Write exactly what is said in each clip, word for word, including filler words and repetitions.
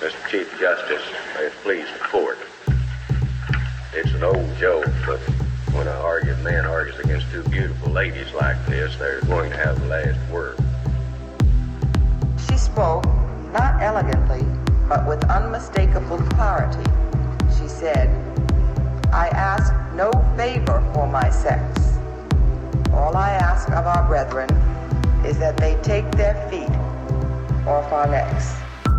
Mister Chief Justice, may it please the court. It's an old joke, but when an argued man argues against two beautiful ladies like this, they're going to have the last word. She spoke, not elegantly, but with unmistakable clarity. She said, I ask no favor for my sex. All I ask of our brethren is that they take their feet off our necks.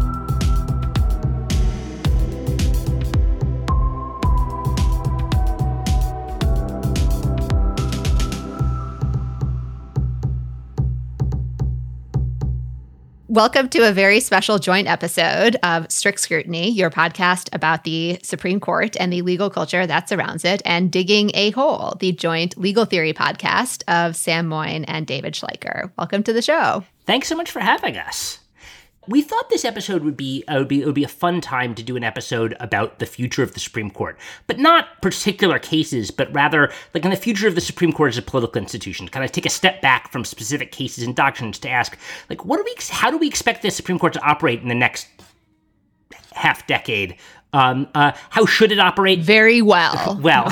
Welcome to a very special joint episode of Strict Scrutiny, your podcast about the Supreme Court and the legal culture that surrounds it, and Digging a Hole, the joint legal theory podcast of Sam Moyn and David Schleicher. Welcome to the show. Thanks so much for having us. We thought this episode would be, uh, would be it would be a fun time to do an episode about the future of the Supreme Court, but not particular cases, but rather like in the future of the Supreme Court as a political institution. Kind of take a step back from specific cases and doctrines to ask, like, what do we, how do we expect the Supreme Court to operate in the next half decade? Um, uh, how should it operate? Very well. Well.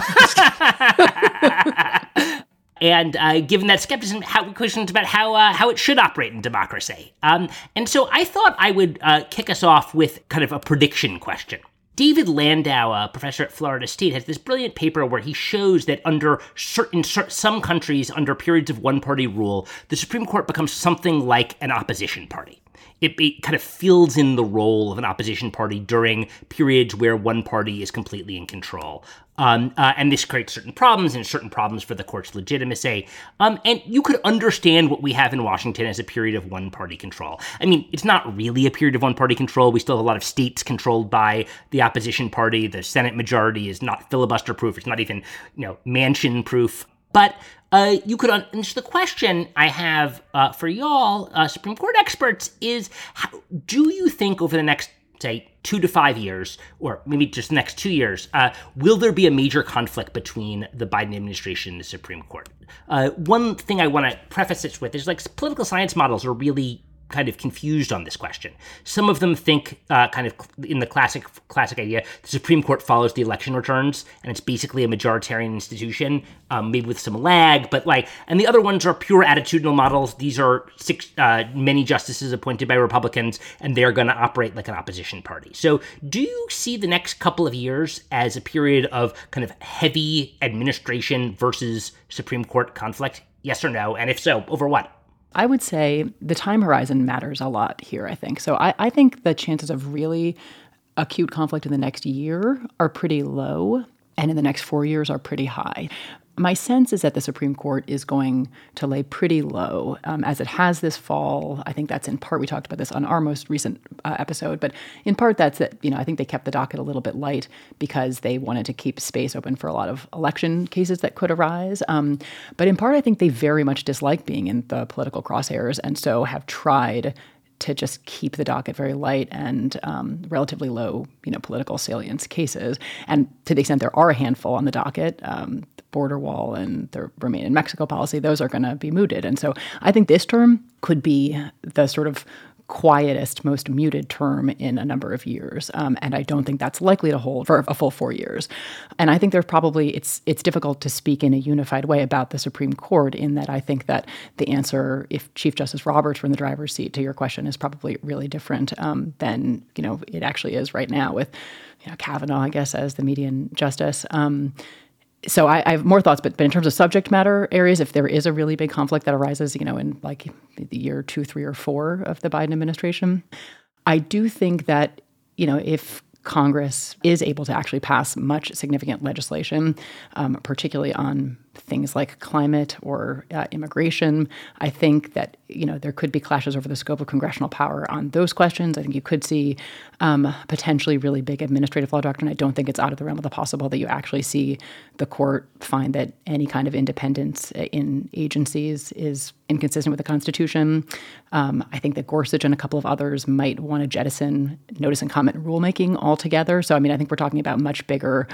And uh, given that skepticism, how, questions about how uh, how it should operate in democracy. Um, and so I thought I would uh, kick us off with kind of a prediction question. David Landau, a professor at Florida State, has this brilliant paper where he shows that under certain some countries, under periods of one-party rule, the Supreme Court becomes something like an opposition party. It, it kind of fills in the role of an opposition party during periods where one party is completely in control. Um, uh, and this creates certain problems and certain problems for the court's legitimacy. Um, and you could understand what we have in Washington as a period of one-party control. I mean, it's not really a period of one-party control. We still have a lot of states controlled by the opposition party. The Senate majority is not filibuster-proof. It's not even, you know, Manchin-proof. But uh, you could, un- and so the question I have uh, for y'all, uh, Supreme Court experts, is how, do you think over the next, say, two to five years, or maybe just the next two years, uh, will there be a major conflict between the Biden administration and the Supreme Court? Uh, one thing I want to preface this with is, like, political science models are really kind of confused on this question. Some of them think, uh, kind of in the classic classic idea, the Supreme Court follows the election returns, and it's basically a majoritarian institution, um, maybe with some lag, but like, and the other ones are pure attitudinal models. These are six, uh, many justices appointed by Republicans, and they're going to operate like an opposition party. So do you see the next couple of years as a period of kind of heavy administration versus Supreme Court conflict? Yes or no? And if so, over what? I would say the time horizon matters a lot here, I think. So I, I think the chances of really acute conflict in the next year are pretty low, and in the next four years are pretty high. My sense is that the Supreme Court is going to lay pretty low, um, as it has this fall. I think that's in part, we talked about this on our most recent uh, episode, but in part that's that, you know, I think they kept the docket a little bit light because they wanted to keep space open for a lot of election cases that could arise. Um, but in part, I think they very much dislike being in the political crosshairs, and so have tried to just keep the docket very light and um, relatively low, you know, political salience cases. And to the extent there are a handful on the docket, um, the border wall and the Remain in Mexico policy, those are going to be mooted. And so I think this term could be the sort of quietest, most muted term in a number of years. Um, and I don't think that's likely to hold for a full four years. And I think there's probably, it's it's difficult to speak in a unified way about the Supreme Court, in that I think that the answer, if Chief Justice Roberts were in the driver's seat to your question, is probably really different um, than, you know, it actually is right now with, you know, Kavanaugh, I guess, as the median justice. Um, So I, I have more thoughts, but, but in terms of subject matter areas, if there is a really big conflict that arises, you know, in like the year two, three, or four of the Biden administration, I do think that, you know, if Congress is able to actually pass much significant legislation, um, particularly on things like climate or uh, immigration, I think that, you know, there could be clashes over the scope of congressional power on those questions. I think you could see um, potentially really big administrative law doctrine. I don't think it's out of the realm of the possible that you actually see the court find that any kind of independence in agencies is inconsistent with the Constitution. Um, I think that Gorsuch and a couple of others might want to jettison notice and comment rulemaking altogether. So, I mean, I think we're talking about much bigger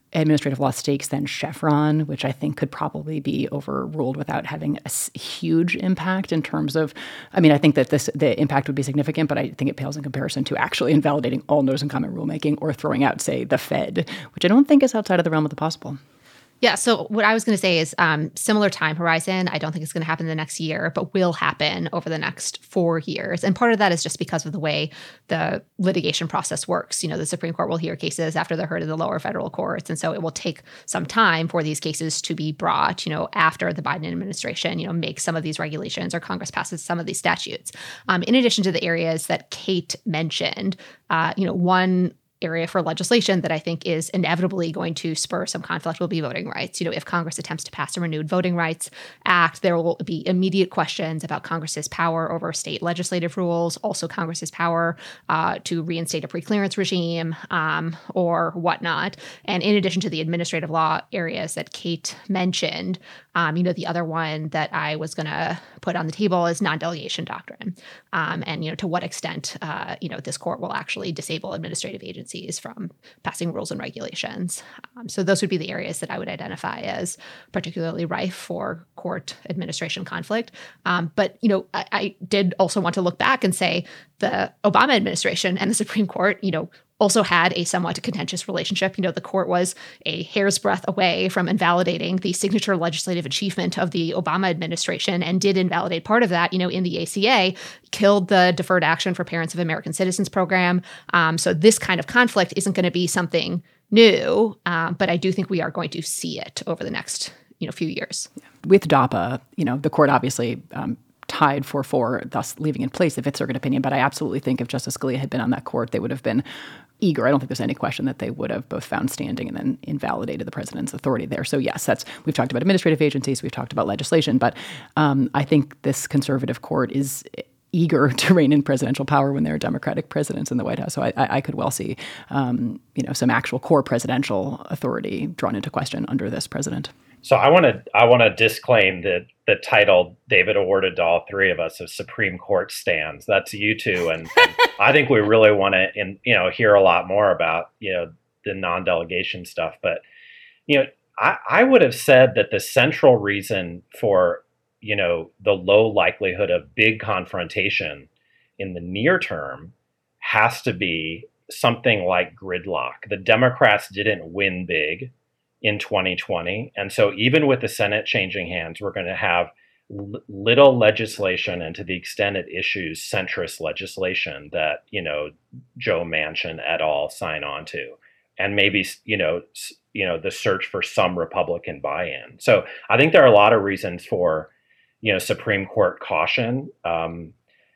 administrative law stakes than Chevron, which I think could probably be overruled without having a s- huge impact in terms of, I mean, I think that this the impact would be significant, but I think it pales in comparison to actually invalidating all notice and comment rulemaking or throwing out, say, the Fed, which I don't think is outside of the realm of the possible. Yeah. So what I was going to say is um, similar time horizon. I don't think it's going to happen in the next year, but will happen over the next four years. And part of that is just because of the way the litigation process works. You know, the Supreme Court will hear cases after they're heard in the lower federal courts. And so it will take some time for these cases to be brought, you know, after the Biden administration, you know, makes some of these regulations or Congress passes some of these statutes. Um, in addition to the areas that Kate mentioned, uh, you know, one area for legislation that I think is inevitably going to spur some conflict will be voting rights. You know, if Congress attempts to pass a renewed Voting Rights Act, there will be immediate questions about Congress's power over state legislative rules, also Congress's power uh, to reinstate a preclearance regime um, or whatnot. And in addition to the administrative law areas that Kate mentioned, um, you know, the other one that I was going to put on the table is non-delegation doctrine. Um, and, you know, to what extent, uh, you know, this court will actually disable administrative agencies from passing rules and regulations. Um, so those would be the areas that I would identify as particularly rife for court administration conflict. Um, but, you know, I, I did also want to look back and say the Obama administration and the Supreme Court, you know, also had a somewhat contentious relationship. You know, the court was a hair's breadth away from invalidating the signature legislative achievement of the Obama administration and did invalidate part of that, you know, in the A C A, killed the Deferred Action for Parents of American Citizens program. Um, so this kind of conflict isn't going to be something new, um, but I do think we are going to see it over the next, you know, few years. With DAPA, you know, the court obviously um, tied four four, thus leaving in place the Fifth Circuit opinion. But I absolutely think if Justice Scalia had been on that court, they would have been eager. I don't think there's any question that they would have both found standing and then invalidated the president's authority there. So yes, that's we've talked about administrative agencies, we've talked about legislation, but um, I think this conservative court is eager to rein in presidential power when there are Democratic presidents in the White House. So I, I could well see, um, you know, some actual core presidential authority drawn into question under this president. So I want to I want to disclaim that the title David awarded to all three of us of Supreme Court stands. That's you two, and, and I think we really want to, in, you know, hear a lot more about, you know, the non-delegation stuff. But, you know, I, I would have said that the central reason for, you know, the low likelihood of big confrontation in the near term has to be something like gridlock. The Democrats didn't win big in twenty twenty. And so even with the Senate changing hands, we're going to have l- little legislation, and to the extent it issues centrist legislation that, you know, Joe Manchin et al. Sign on to, and maybe, you know, s- you know, the search for some Republican buy-in. So I think there are a lot of reasons for, you know, Supreme Court caution, um,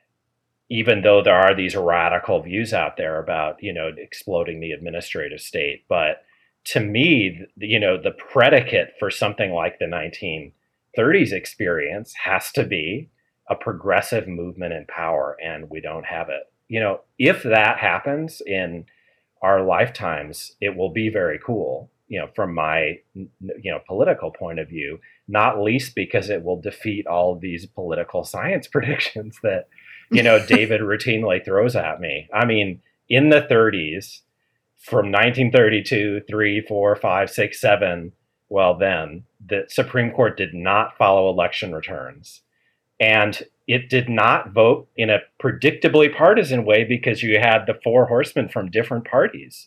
even though there are these radical views out there about, you know, exploding the administrative state. But to me, you know, the predicate for something like the nineteen thirties experience has to be a progressive movement in power, and we don't have it. You know, if that happens in our lifetimes, it will be very cool, you know, from my, you know, political point of view, not least because it will defeat all of these political science predictions that, you know, David routinely throws at me. I mean, in the thirties, from nineteen thirty-two, three, four, five, six, seven, well, then the Supreme Court did not follow election returns. And it did not vote in a predictably partisan way because you had the four horsemen from different parties.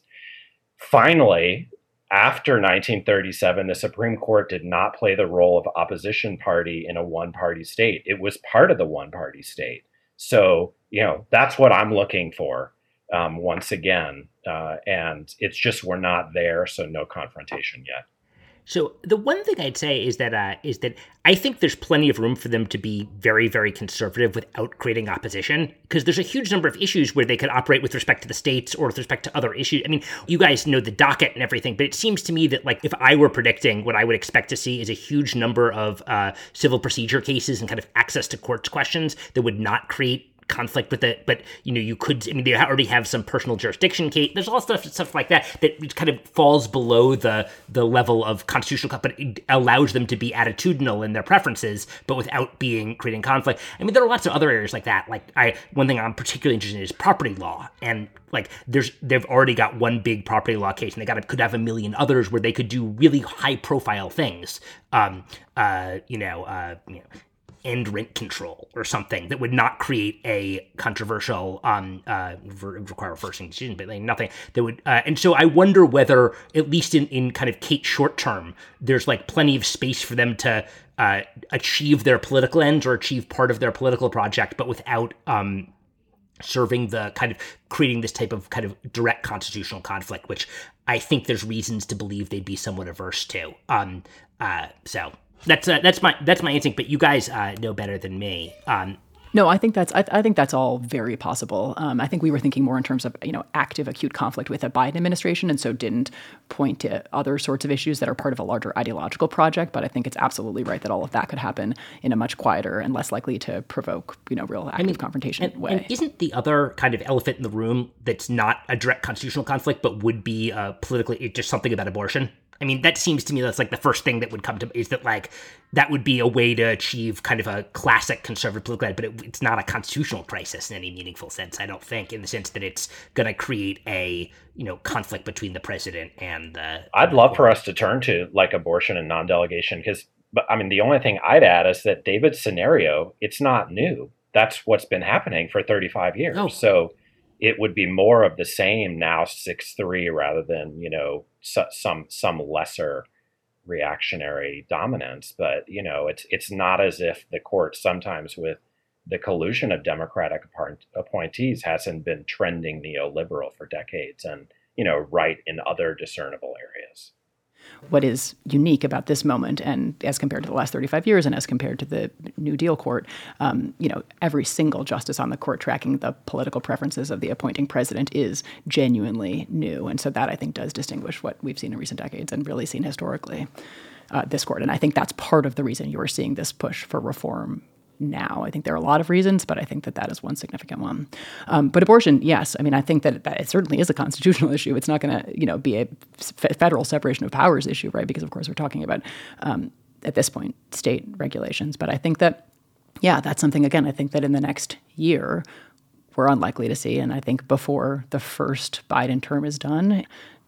Finally, after nineteen thirty-seven, the Supreme Court did not play the role of opposition party in a one-party state. It was part of the one-party state. So, you know, that's what I'm looking for. Um, once again, uh, and it's just we're not there, so no confrontation yet. So the one thing I'd say is that uh, is that I think there's plenty of room for them to be very, very conservative without creating opposition, because there's a huge number of issues where they could operate with respect to the states or with respect to other issues. I mean, you guys know the docket and everything, but it seems to me that, like, if I were predicting, what I would expect to see is a huge number of uh, civil procedure cases and kind of access to courts questions that would not create conflict with it, but you know, you could, I mean, they already have some personal jurisdiction case. There's all stuff, stuff like that, that kind of falls below the, the level of constitutional, but it allows them to be attitudinal in their preferences, but without being creating conflict. I mean, there are lots of other areas like that. Like I, one thing I'm particularly interested in is property law. And like there's, they've already got one big property law case and they got could have a million others where they could do really high profile things. Um, uh, you know, uh, you know, end rent control or something that would not create a controversial, um, uh, require a first decision, but like nothing that would. Uh, and so I wonder whether, at least in, in kind of Kate's short term, there's like plenty of space for them to uh, achieve their political ends or achieve part of their political project, but without um, serving the kind of creating this type of kind of direct constitutional conflict, which I think there's reasons to believe they'd be somewhat averse to. Um, uh, so. That's uh, that's my that's my instinct, but you guys uh, know better than me. Um, no, I think that's I, I think that's all very possible. Um, I think we were thinking more in terms of you know active acute conflict with the Biden administration, and so didn't point to other sorts of issues that are part of a larger ideological project. But I think it's absolutely right that all of that could happen in a much quieter and less likely to provoke you know real active I mean, confrontation and, way. And isn't the other kind of elephant in the room that's not a direct constitutional conflict, but would be uh, politically just something about abortion? I mean, that seems to me that's like the first thing that would come to is that like that would be a way to achieve kind of a classic conservative political ad, but it, it's not a constitutional crisis in any meaningful sense, I don't think, in the sense that it's going to create a, you know, conflict between the president and the... I'd love for us to turn to like abortion and non-delegation because, but I mean, the only thing I'd add is that David's scenario, it's not new. That's what's been happening for thirty-five years. Oh. So it would be more of the same now, six three, rather than, you know, so, some some lesser reactionary dominance. But, you know, it's it's not as if the court sometimes with the collusion of Democratic appointees hasn't been trending neoliberal for decades and, you know, right in other discernible areas. What is unique about this moment, and as compared to the last thirty-five years, and as compared to the New Deal court, um, you know, every single justice on the court tracking the political preferences of the appointing president is genuinely new, and so that I think does distinguish what we've seen in recent decades and really seen historically uh, this court. And I think that's part of the reason you're seeing this push for reform now. I think there are a lot of reasons, but I think that that is one significant one. Um, but abortion, yes. I mean, I think that, that it certainly is a constitutional issue. It's not going to, you know, be a f- federal separation of powers issue, right? Because of course we're talking about, um, at this point, state regulations. But I think that, yeah, that's something, again, I think that in the next year, we're unlikely to see. And I think before the first Biden term is done,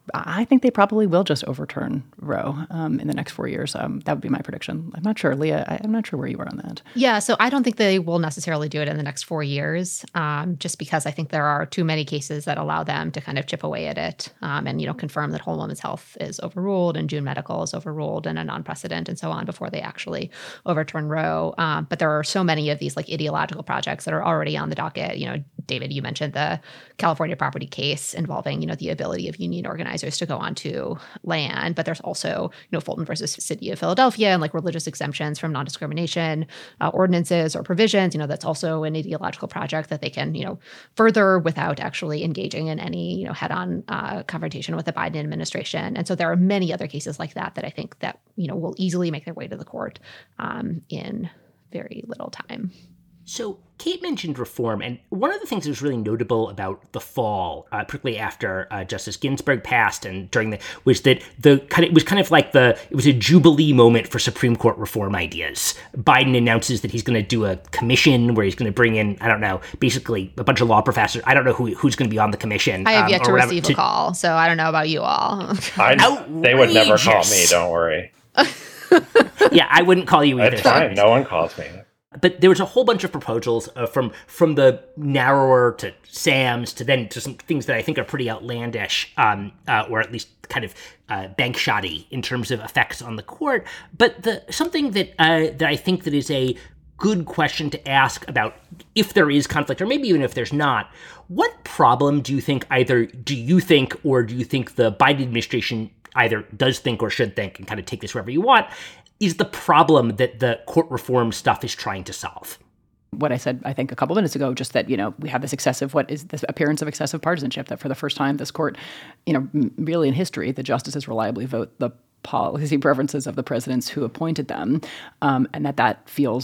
I think they probably will just overturn Roe um, in the next four years. Um, that would be my prediction. I'm not sure, Leah. I, I'm not sure where you are on that. Yeah, so I don't think they will necessarily do it in the next four years, um, just because I think there are too many cases that allow them to kind of chip away at it um, and, you know, confirm that Whole Woman's Health is overruled and June Medical is overruled and a non-precedent and so on before they actually overturn Roe. Um, but there are so many of these like ideological projects that are already on the docket. You know, David, you mentioned the California property case involving, you know, the ability of union organizers to go onto land, but there's also, you know, Fulton versus City of Philadelphia and like religious exemptions from non-discrimination uh, ordinances or provisions. You know, that's also an ideological project that they can, you know, further without actually engaging in any, you know, head-on uh, confrontation with the Biden administration. And so there are many other cases like that that I think that, you know, will easily make their way to the court um, in very little time. So Kate mentioned reform, and one of the things that was really notable about the fall, uh, particularly after uh, Justice Ginsburg passed, and during the was that the kind of, it was kind of like the it was a jubilee moment for Supreme Court reform ideas. Biden announces that he's going to do a commission where he's going to bring in I don't know basically a bunch of law professors. I don't know who who's going to be on the commission. I have um, yet to receive to, a call, so I don't know about you all. I, they would never call me. Don't worry. Yeah, I wouldn't call you either. That's fine. No one calls me. But there was a whole bunch of proposals uh, from from the narrower to Sam's to then to some things that I think are pretty outlandish, um, uh, or at least kind of uh, bank shoddy in terms of effects on the court. But the something that uh, that I think that is a good question to ask about if there is conflict, or maybe even if there's not, what problem do you think either do you think or do you think the Biden administration either does think or should think, and kind of take this wherever you want, is the problem that the court reform stuff is trying to solve? What I said, I think, a couple minutes ago, just that, you know, we have this excessive, what is this appearance of excessive partisanship, that for the first time, this court, you know, really in history, the justices reliably vote the policy preferences of the presidents who appointed them, um, and that that feels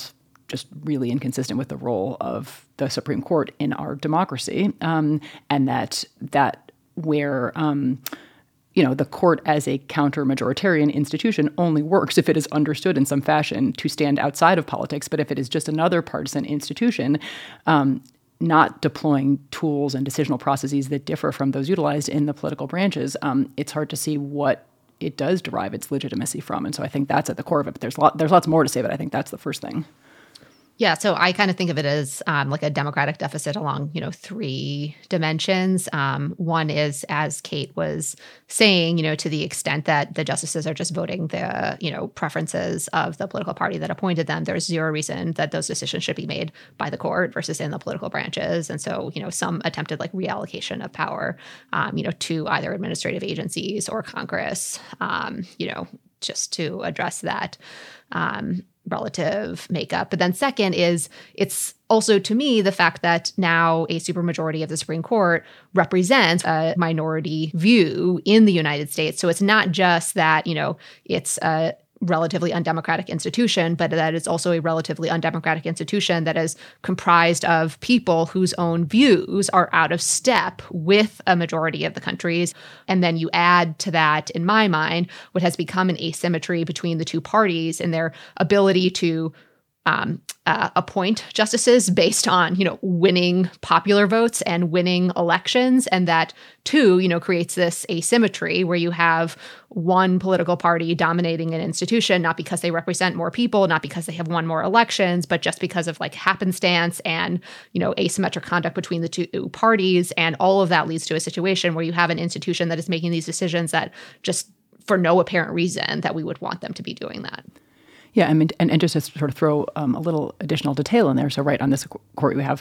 just really inconsistent with the role of the Supreme Court in our democracy, um, and that that where um, you know the court as a counter-majoritarian institution only works if it is understood in some fashion to stand outside of politics. But if it is just another partisan institution, um, not deploying tools and decisional processes that differ from those utilized in the political branches, um, it's hard to see what it does derive its legitimacy from. And so I think that's at the core of it. But there's lot, there's lots more to say, but I think that's the first thing. Yeah, so I kind of think of it as um, like a democratic deficit along, you know, three dimensions. Um, one is, as Kate was saying, you know, to the extent that the justices are just voting the, you know, preferences of the political party that appointed them, there's zero reason that those decisions should be made by the court versus in the political branches. And so, you know, some attempted like reallocation of power, um, you know, to either administrative agencies or Congress, um, you know, just to address that Um, relative makeup. But then second is it's also, to me, the fact that now a supermajority of the Supreme Court represents a minority view in the United States. So it's not just that, you know, it's a relatively undemocratic institution, but that it's also a relatively undemocratic institution that is comprised of people whose own views are out of step with a majority of the country's. And then you add to that, in my mind, what has become an asymmetry between the two parties in their ability to Um, uh, appoint justices based on, you know, winning popular votes and winning elections. And that, too, you know, creates this asymmetry where you have one political party dominating an institution, not because they represent more people, not because they have won more elections, but just because of like happenstance and, you know, asymmetric conduct between the two parties. And all of that leads to a situation where you have an institution that is making these decisions that just for no apparent reason that we would want them to be doing that. Yeah, I mean, and, and just to sort of throw um, a little additional detail in there. So right on this court, we have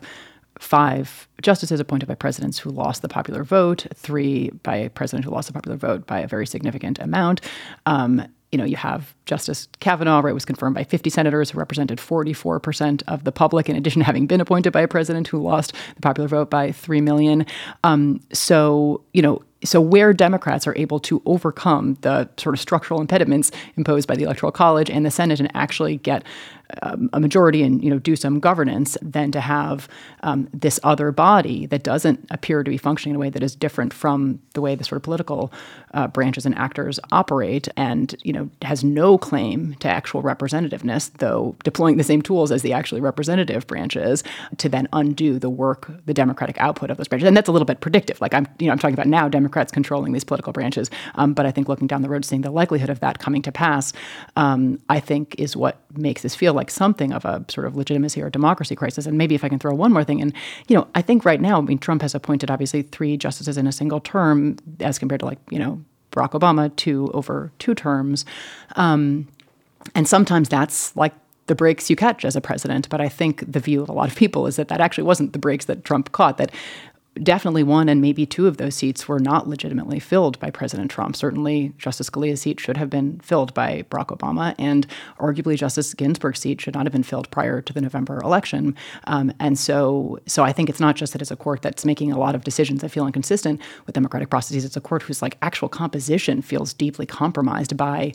five justices appointed by presidents who lost the popular vote, three by a president who lost the popular vote by a very significant amount. Um, you know, you have Justice Kavanaugh, right, was confirmed by fifty senators who represented forty-four percent of the public, in addition to having been appointed by a president who lost the popular vote by three million. Um, so, you know, So where Democrats are able to overcome the sort of structural impediments imposed by the Electoral College and the Senate and actually get um, a majority and, you know, do some governance, then to have um, this other body that doesn't appear to be functioning in a way that is different from the way the sort of political uh, branches and actors operate, and, you know, has no claim to actual representativeness, though deploying the same tools as the actually representative branches, to then undo the work, the democratic output of those branches. And that's a little bit predictive. Like I'm, you know, I'm talking about now Democrats controlling these political branches. Um, but I think looking down the road, seeing the likelihood of that coming to pass, um, I think is what makes this feel like something of a sort of legitimacy or democracy crisis. And maybe if I can throw one more thing in, you know, I think right now, I mean, Trump has appointed obviously three justices in a single term as compared to like, you know, Barack Obama, two over two terms. Um, and sometimes that's like the breaks you catch as a president. But I think the view of a lot of people is that that actually wasn't the breaks that Trump caught, that definitely one and maybe two of those seats were not legitimately filled by President Trump. Certainly, Justice Scalia's seat should have been filled by Barack Obama, and arguably Justice Ginsburg's seat should not have been filled prior to the November election. Um, and so, so I think it's not just that it's a court that's making a lot of decisions that feel inconsistent with democratic processes. It's a court whose like actual composition feels deeply compromised by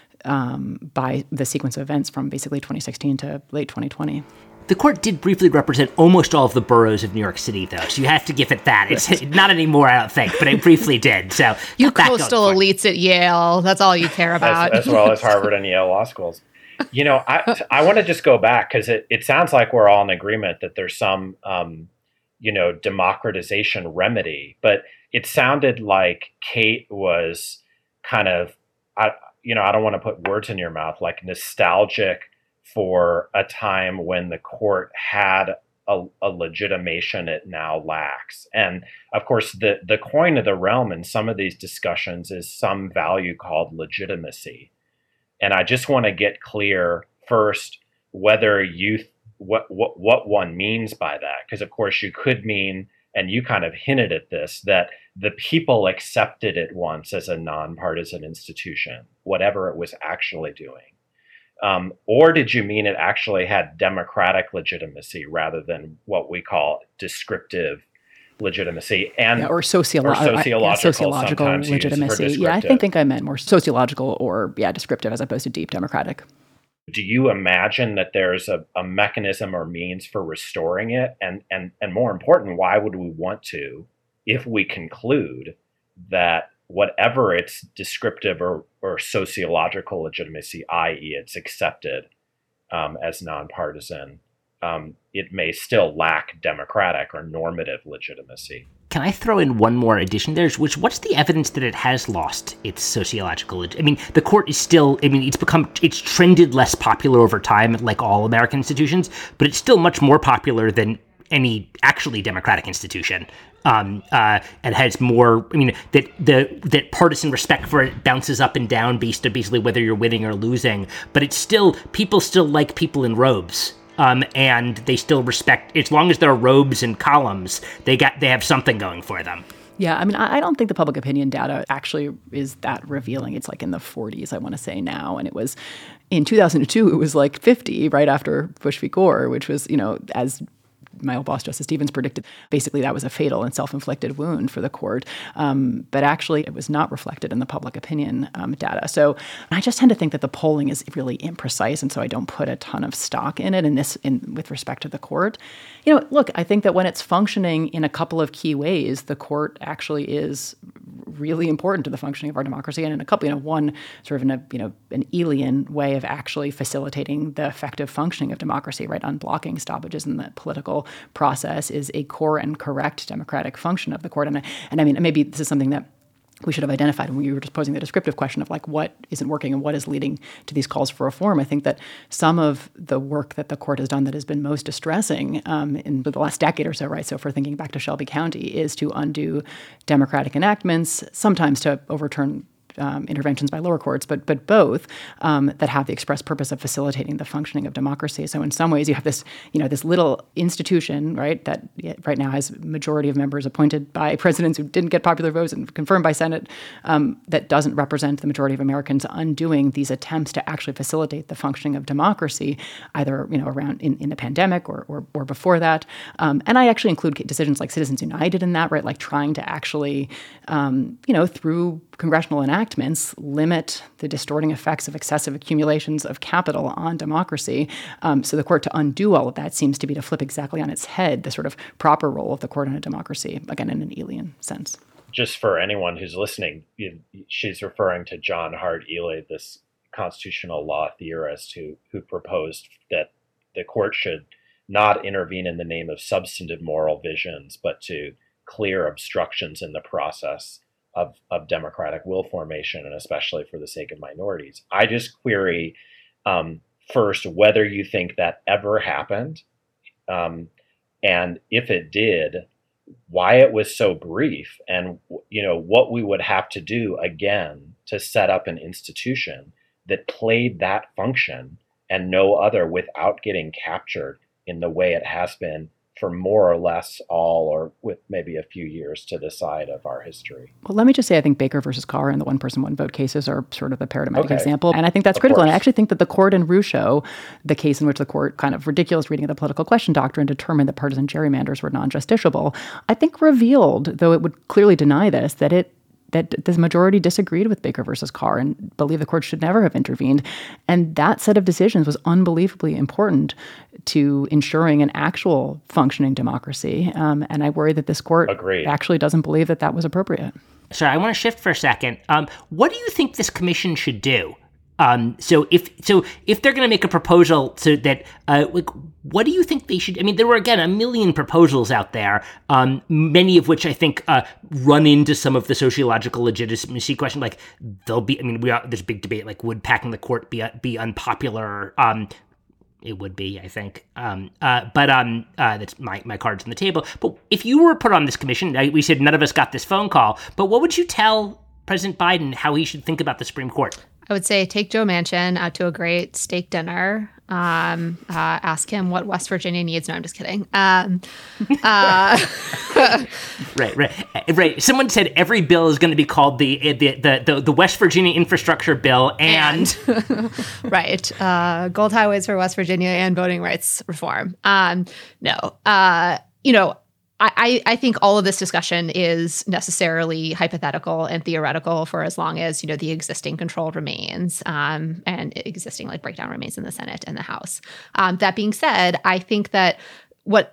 um, by the sequence of events from basically twenty sixteen to late twenty twenty. The court did briefly represent almost all of the boroughs of New York City, though, so you have to give it that. It's not anymore, I don't think, but it briefly did. So you coastal elites at Yale, that's all you care about. As, as well as Harvard and Yale law schools. You know, I I want to just go back, because it, it sounds like we're all in agreement that there's some, um, you know, democratization remedy, but it sounded like Kate was kind of, I, you know, I don't want to put words in your mouth, like nostalgic for a time when the court had a, a legitimation it now lacks. And of course, the, the coin of the realm in some of these discussions is some value called legitimacy. And I just want to get clear first whether you, what, what, what one means by that. Because of course you could mean, and you kind of hinted at this, that the people accepted it once as a nonpartisan institution, whatever it was actually doing. Um, or did you mean it actually had democratic legitimacy rather than what we call descriptive legitimacy, and yeah, or, sociolo- or sociological, yeah, sociological legitimacy? Yeah, I think, think I meant more sociological or yeah, descriptive as opposed to deep democratic. do you imagine that there's a, a mechanism or means for restoring it? And, and, and more important, why would we want to if we conclude that whatever its descriptive or, or sociological legitimacy, that is it's accepted um, as nonpartisan, um, it may still lack democratic or normative legitimacy? Can I throw in one more addition there? Which, what's the evidence that it has lost its sociological? I mean, the court is still, I mean, it's become, it's trended less popular over time, like all American institutions, but it's still much more popular than any actually democratic institution. Um, uh, and has more, I mean, that the that partisan respect for it bounces up and down based on basically whether you're winning or losing. But it's still, people still like people in robes. Um, and they still respect, as long as there are robes and columns, they got they have something going for them. Yeah, I mean, I don't think the public opinion data actually is that revealing. It's like in the forties, I want to say now. And it was, in two thousand two, it was like fifty right after Bush v. Gore, which was, you know, as my old boss, Justice Stevens, predicted, basically that was a fatal and self-inflicted wound for the court. Um, but actually, it was not reflected in the public opinion um, data. So I just tend to think that the polling is really imprecise, and so I don't put a ton of stock in it in this, in with respect to the court. You know, look, I think that when it's functioning in a couple of key ways, the court actually is really important to the functioning of our democracy, and in a couple, you know, one sort of in a, you know, an Elian way of actually facilitating the effective functioning of democracy, right? Unblocking stoppages in the political process is a core and correct democratic function of the court. And I, and I mean, maybe this is something that we should have identified when we were just posing the descriptive question of like what isn't working and what is leading to these calls for reform. I think that some of the work that the court has done that has been most distressing um, in the last decade or so, right? So if we're thinking back to Shelby County, is to undo democratic enactments, sometimes to overturn Um, interventions by lower courts, but but both um, that have the express purpose of facilitating the functioning of democracy. So in some ways, you have this, you know, this little institution, right, that right now has majority of members appointed by presidents who didn't get popular votes and confirmed by Senate, um, that doesn't represent the majority of Americans, undoing these attempts to actually facilitate the functioning of democracy, either, you know, around in, in the pandemic or, or or before that. Um, and I actually include decisions like Citizens United in that, right, like trying to actually, um, you know, through congressional enactments, limit the distorting effects of excessive accumulations of capital on democracy. Um, so the court to undo all of that seems to be to flip exactly on its head the sort of proper role of the court in a democracy, again, in an Elian sense. Just for anyone who's listening, you, she's referring to John Hart Ely, this constitutional law theorist who, who proposed that the court should not intervene in the name of substantive moral visions, but to clear obstructions in the process Of, of democratic will formation, and especially for the sake of minorities. I just query um, first whether you think that ever happened, um, and if it did, why it was so brief, and you know what we would have to do again to set up an institution that played that function and no other without getting captured in the way it has been for more or less all, or with maybe a few years to the side of our history. Well, let me just say, I think Baker versus Carr and the one person, one vote cases are sort of the paradigmatic okay. example. And I think that's of critical. course. And I actually think that the court in Rucho, the case in which the court kind of ridiculous reading of the political question doctrine determined that partisan gerrymanders were non-justiciable, I think revealed, though it would clearly deny this, that it that the majority disagreed with Baker versus Carr and believed the court should never have intervened. And that set of decisions was unbelievably important to ensuring an actual functioning democracy. Um, and I worry that this court Agreed. actually doesn't believe that that was appropriate. Sorry, I want to shift for a second. Um, what do you think this commission should do? Um, so if so, if they're going to make a proposal so that, uh, like, what do you think they should? I mean, there were again a million proposals out there, um, many of which I think uh, run into some of the sociological legitimacy question. Like, there'll be, I mean, we are, there's a big debate. Like, would packing the court be be unpopular? Um, it would be, I think. Um, uh, but um, uh, that's my my cards on the table. But if you were put on this commission, we said none of us got this phone call. But what would you tell President Biden how he should think about the Supreme Court? I would say take Joe Manchin out to a great steak dinner. Um, uh, ask him what West Virginia needs. No, I'm just kidding. Um, uh, right, right, right. Someone said every bill is going to be called the the the, the, the West Virginia Infrastructure Bill, and, and right, uh, gold highways for West Virginia and voting rights reform. Um, no, uh, you know. I, I think all of this discussion is necessarily hypothetical and theoretical for as long as, you know, the existing control remains um, and existing like breakdown remains in the Senate and the House. Um, that being said, I think that what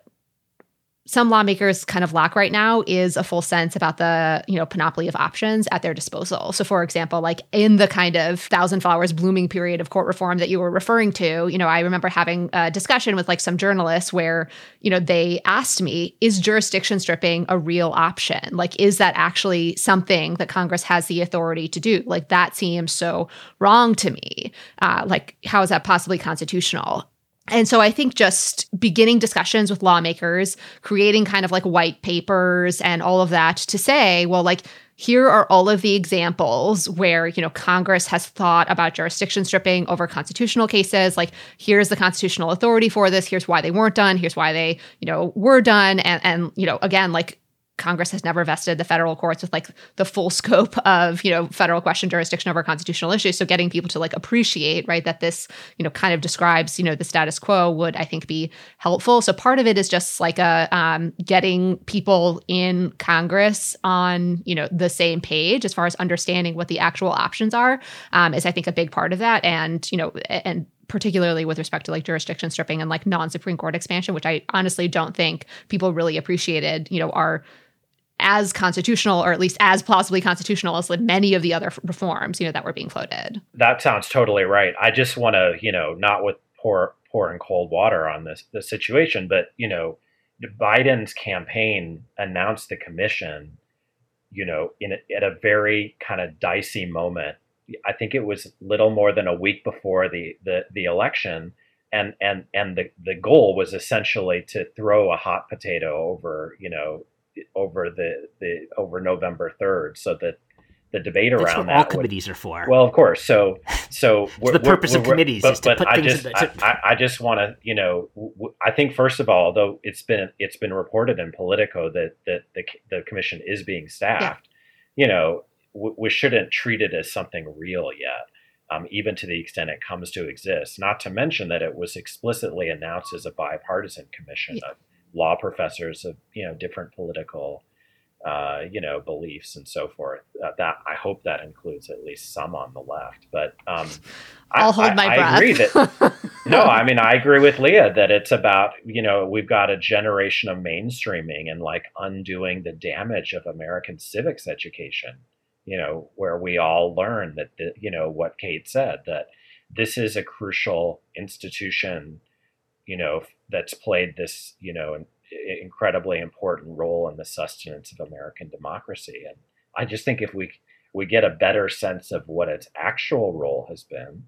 some lawmakers kind of lack right now is a full sense about the, you know, panoply of options at their disposal. So for example, like in the kind of thousand flowers blooming period of court reform that you were referring to, you know, I remember having a discussion with like some journalists where, you know, they asked me, is jurisdiction stripping a real option? Like, is that actually something that Congress has the authority to do? Like, that seems so wrong to me. Uh, like, how is that possibly constitutional? And so I think just beginning discussions with lawmakers, creating kind of like white papers and all of that to say, well, like, here are all of the examples where, you know, Congress has thought about jurisdiction stripping over constitutional cases. Like, here's the constitutional authority for this. Here's why they weren't done. Here's why they, you know, were done. And, and you know, again, like, Congress has never vested the federal courts with like the full scope of, you know, federal question jurisdiction over constitutional issues. So getting people to like appreciate, right, that this, you know, kind of describes, you know, the status quo would, I think, be helpful. So part of it is just like a um, getting people in Congress on, you know, the same page as far as understanding what the actual options are um, is, I think, a big part of that. And, you know, and particularly with respect to like jurisdiction stripping and like non-Supreme Court expansion, which I honestly don't think people really appreciated, you know, are as constitutional, or at least as plausibly constitutional as like many of the other reforms, you know, that were being floated. That sounds totally right. I just want to, you know, not with pour pouring cold water on this this situation, but, you know, Biden's campaign announced the commission, you know, in a, at a very kind of dicey moment. I think it was little more than a week before the the, the election, and and and the the goal was essentially to throw a hot potato over, you know, over the, the over November third, so that the debate That's around what that all would, committees are for. Well, of course. So so it's the purpose of committees but, is to but put I things just in the, to, I, I just want to, you know, w- I think first of all, though it's been it's been reported in Politico that that the the commission is being staffed, yeah. you know, w- we shouldn't treat it as something real yet. Um, even to the extent it comes to exist, not to mention that it was explicitly announced as a bipartisan commission yeah. of law professors of, you know, different political Uh, you know, beliefs and so forth. Uh, that I hope that includes at least some on the left. But um, I'll I, hold I, my I breath. agree that. No, I mean, I agree with Leah that it's about, you know, we've got a generation of mainstreaming and like undoing the damage of American civics education. You know, where we all learn that, the, you know, what Kate said, that this is a crucial institution, you know, that's played this, you know, incredibly important role in the sustenance of American democracy. And I just think if we we get a better sense of what its actual role has been,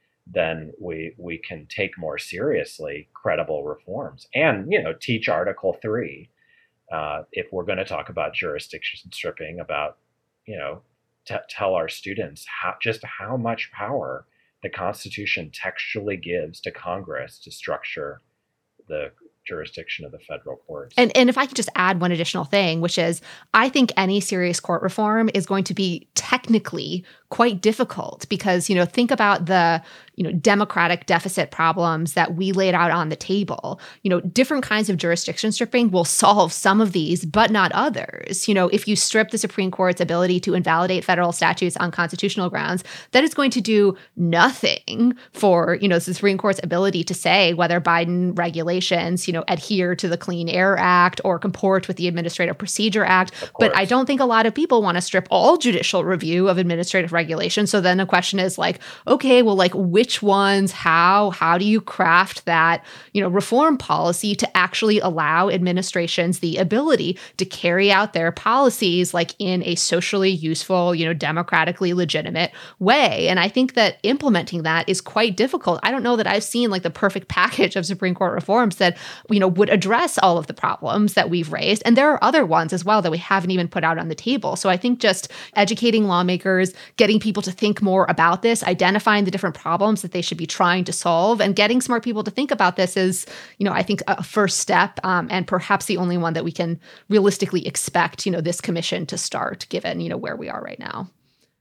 then we we can take more seriously credible reforms and, you know, teach Article three uh, if we're going to talk about jurisdiction stripping, about, you know, t- tell our students how just how much power the Constitution textually gives to Congress to structure the jurisdiction of the federal courts. And and if I could just add one additional thing, which is I think any serious court reform is going to be technically quite difficult because, you know, think about the, you know, democratic deficit problems that we laid out on the table. You know, different kinds of jurisdiction stripping will solve some of these, but not others. You know, if you strip the Supreme Court's ability to invalidate federal statutes on constitutional grounds, that is going to do nothing for, you know, the Supreme Court's ability to say whether Biden regulations, you know, adhere to the Clean Air Act or comport with the Administrative Procedure Act. But I don't think a lot of people want to strip all judicial review of administrative regulation. So then the question is like, okay, well, like which ones, how, how do you craft that, you know, reform policy to actually allow administrations the ability to carry out their policies like in a socially useful, you know, democratically legitimate way. And I think that implementing that is quite difficult. I don't know that I've seen like the perfect package of Supreme Court reforms that, you know, would address all of the problems that we've raised. And there are other ones as well that we haven't even put out on the table. So I think just educating lawmakers, getting people to think more about this, identifying the different problems that they should be trying to solve, and getting smart people to think about this is, you know, I think a first step um, and perhaps the only one that we can realistically expect, you know, this commission to start given, you know, where we are right now.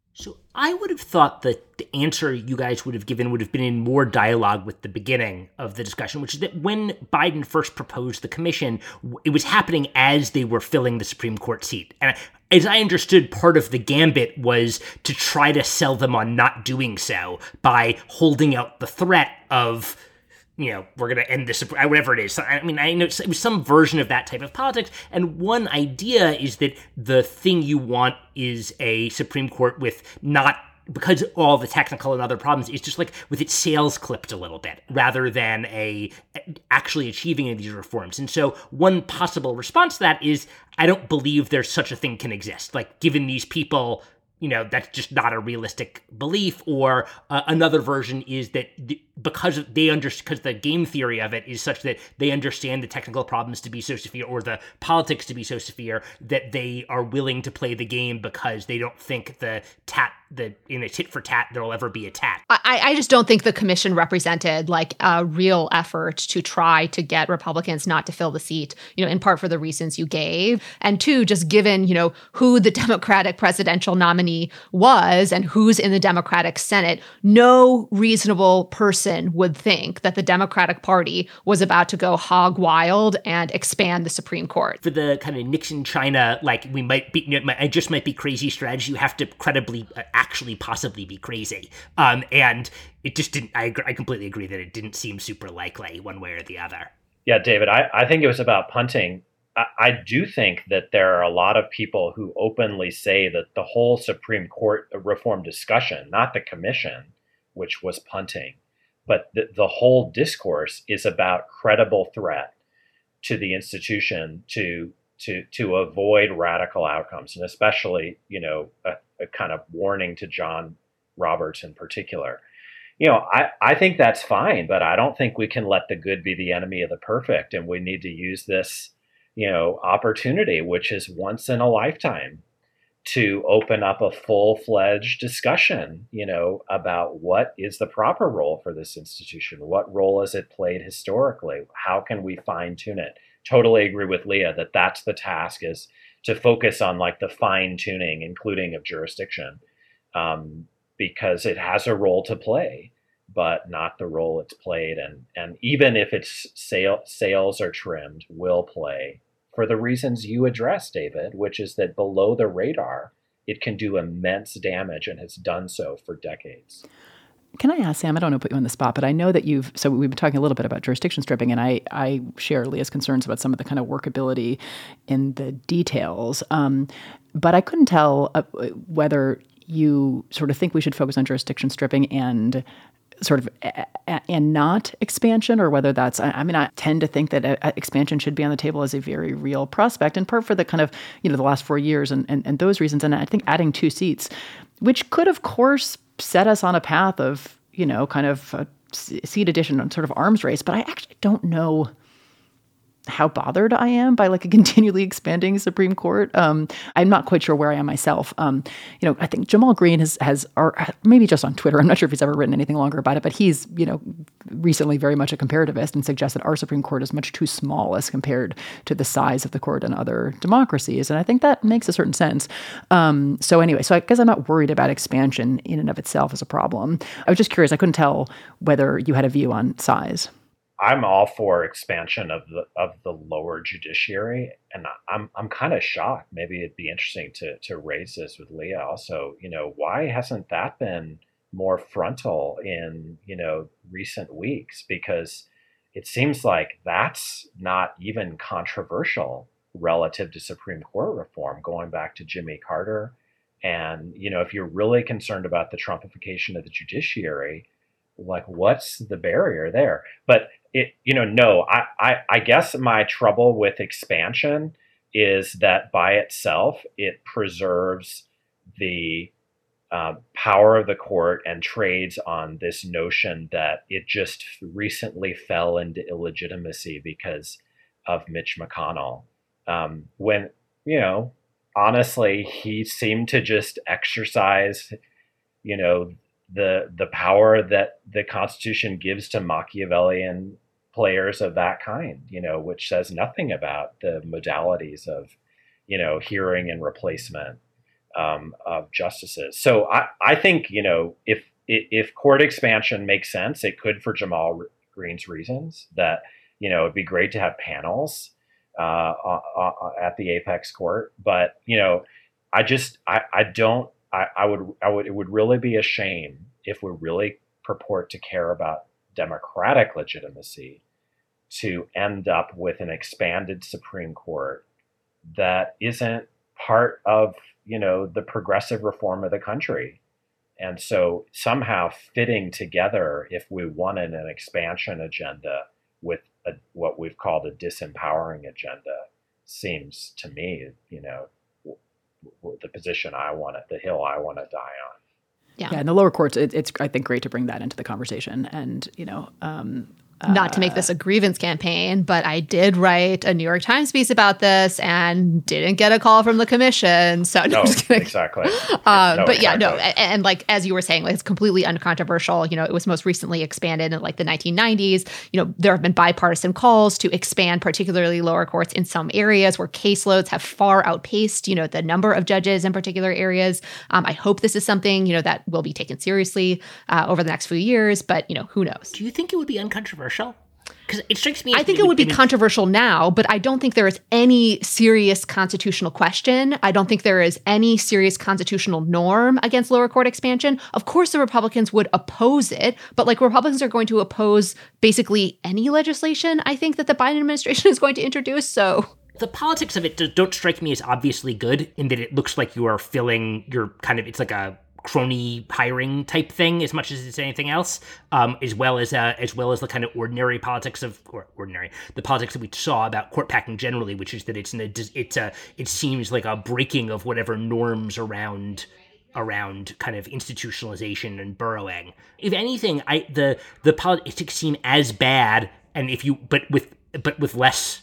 So I would have thought that the answer you guys would have given would have been in more dialogue with the beginning of the discussion, which is that when Biden first proposed the commission, it was happening as they were filling the Supreme Court seat. And as I understood, part of the gambit was to try to sell them on not doing so by holding out the threat of, you know, we're going to end this, whatever it is. I mean, I know it was some version of that type of politics. And one idea is that the thing you want is a Supreme Court with not, because all the technical and other problems, is just like with its sails clipped a little bit rather than a actually achieving any of these reforms. And so one possible response to that is, I don't believe there's such a thing can exist. Like, given these people, you know, that's just not a realistic belief. Or uh, another version is that the, because they under because the game theory of it is such that they understand the technical problems to be so severe, or the politics to be so severe, that they are willing to play the game because they don't think the tat the in a tit for tat there'll ever be a tat. I, I just don't think the commission represented like a real effort to try to get Republicans not to fill the seat, you know, in part for the reasons you gave. And two, just given, you know, who the Democratic presidential nominee was and who's in the Democratic Senate, no reasonable person would think that the Democratic Party was about to go hog wild and expand the Supreme Court. For the kind of Nixon China, like we might be, it just might be crazy strategy, you have to credibly uh, actually possibly be crazy. Um, and it just didn't, I, I completely agree that it didn't seem super likely one way or the other. Yeah, David, I, I think it was about punting. I, I do think that there are a lot of people who openly say that the whole Supreme Court reform discussion, not the commission, which was punting, but the, the whole discourse is about credible threat to the institution to to to avoid radical outcomes, and especially, you know, a, a kind of warning to John Roberts in particular. You know, I, I think that's fine, but I don't think we can let the good be the enemy of the perfect, and we need to use this, you know, opportunity, which is once in a lifetime, to open up a full-fledged discussion, you know, about what is the proper role for this institution? What role has it played historically? How can we fine-tune it? Totally agree with Leah that that's the task, is to focus on like the fine-tuning, including of jurisdiction, um, because it has a role to play, but not the role it's played. And, and even if its sail, sails are trimmed, will play for the reasons you addressed, David, which is that below the radar, it can do immense damage and has done so for decades. Can I ask, Sam, I don't know, put you on the spot, but I know that you've, so we've been talking a little bit about jurisdiction stripping, and I, I share Leah's concerns about some of the kind of workability in the details. Um, but I couldn't tell uh, whether you sort of think we should focus on jurisdiction stripping and sort of a, a, and not expansion, or whether that's, I, I mean, I tend to think that a, a expansion should be on the table as a very real prospect, in part for the kind of, you know, the last four years and, and, and those reasons. And I think adding two seats, which could, of course, set us on a path of, you know, kind of a seat addition on sort of arms race. But I actually don't know how bothered I am by like a continually expanding Supreme Court. Um, I'm not quite sure where I am myself. Um, you know, I think Jamal Green has, has, or maybe just on Twitter, I'm not sure if he's ever written anything longer about it, but he's, you know, recently very much a comparativist and suggests that our Supreme Court is much too small as compared to the size of the court in other democracies. And I think that makes a certain sense. Um, so anyway, so I guess I'm not worried about expansion in and of itself as a problem. I was just curious. I couldn't tell whether you had a view on size. I'm all for expansion of the of the lower judiciary, and I'm I'm kind of shocked. Maybe it'd be interesting to to raise this with Leah also. You know, why hasn't that been more frontal in, you know, recent weeks? Because it seems like that's not even controversial relative to Supreme Court reform, going back to Jimmy Carter. And, you know, if you're really concerned about the Trumpification of the judiciary, like, what's the barrier there? But it, you know, no, I, I, I guess my trouble with expansion is that by itself, it preserves the uh, power of the court and trades on this notion that it just recently fell into illegitimacy because of Mitch McConnell. Um, when, you know, honestly, he seemed to just exercise, you know, the the power that the Constitution gives to Machiavellian players of that kind, you know, which says nothing about the modalities of, you know, hearing and replacement. um, of justices. So I, I think, you know, if, if court expansion makes sense, it could for Jamal Green's reasons that, you know, it'd be great to have panels uh, uh, at the apex court. But, you know, I just, I, I don't, I, I would, I would, it would really be a shame if we really purport to care about democratic legitimacy to end up with an expanded Supreme Court that isn't part of, you know, the progressive reform of the country. And so somehow fitting together, if we wanted an expansion agenda with a, what we've called a disempowering agenda, seems to me, you know, w- w- the position I want to, the hill I want to die on. Yeah. yeah, in the lower courts, it, it's, I think, great to bring that into the conversation. And, you know, um, not to make this a grievance campaign, but I did write a New York Times piece about this and didn't get a call from the commission. So no, no exactly. Um, no, but yeah, exactly. no. And, and like, as you were saying, like, it's completely uncontroversial. You know, it was most recently expanded in like the nineteen nineties. You know, there have been bipartisan calls to expand particularly lower courts in some areas where caseloads have far outpaced, you know, the number of judges in particular areas. Um, I hope this is something, you know, that will be taken seriously uh, over the next few years, but, you know, who knows? Do you think it would be uncontroversial? Because it strikes me. I think it would be controversial now, but I don't think there is any serious constitutional question. I don't think there is any serious constitutional norm against lower court expansion. Of course, the Republicans would oppose it, but like Republicans are going to oppose basically any legislation, I think, that the Biden administration is going to introduce. So the politics of it don't strike me as obviously good in that it looks like you are filling your kind of, it's like a crony hiring type thing as much as it's anything else, um, as well as uh, as well as the kind of ordinary politics of or ordinary the politics that we saw about court packing generally, which is that it's an, it's a it seems like a breaking of whatever norms around around kind of institutionalization and burrowing. If anything, I the the politics seem as bad, and if you but with but with less